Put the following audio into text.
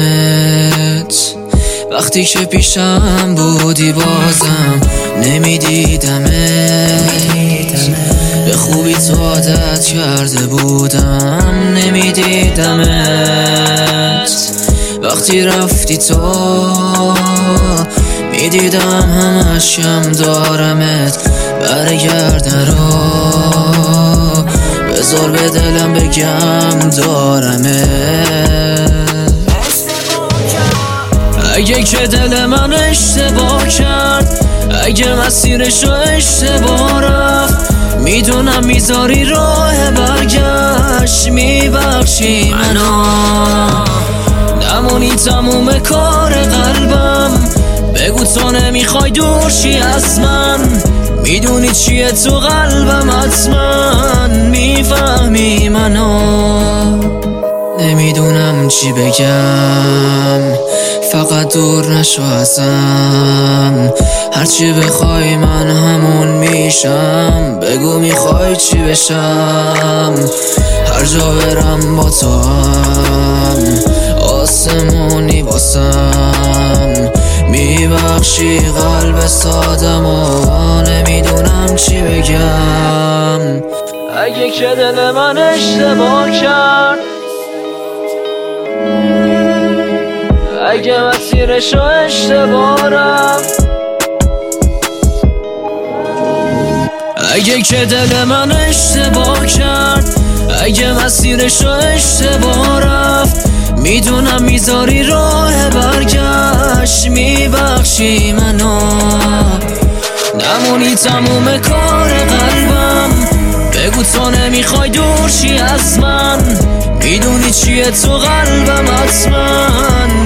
نمیدیدمت، وقتی که پیشم بودی بازم نمیدیدمت. به خوبی تو عادت کرده بودم نمیدیدمت. وقتی رفتی تو میدیدم همش کم دارمت. برگرد رو بذار به دلم بگم دارمت. اگه که دل من اشتباه کرد، اگه مسیرشو اشتباه رفت، میدونم میذاری راه برگشت، میبخشی منو. نمونی تموم کار قلبم، بگو تو نمیخوای دورشی از من. میدونی چیه تو قلبم حتما میفهمی منو. نمیدونم چی بگم، فقط دور نشو ازم. هرچی بخوای من همون میشم، بگو میخوای چی بشم. هر جا برم با تو هم آسمونی واسم. میبخشی قلب سادم و نمیدونم چی بگم. اگه که دل من اشتباه کرد، اگه مسیرشو اشتباه رفت، اگه که دل من اشتباه کرد، اگه مسیرشو اشتباه رفت، میدونم میذاری راه برگشت، میبخشی منو. نمونی تموم کار قلبم، بگو تو نمیخوای دورشی از من. میدونی چیه تو قلبم حتما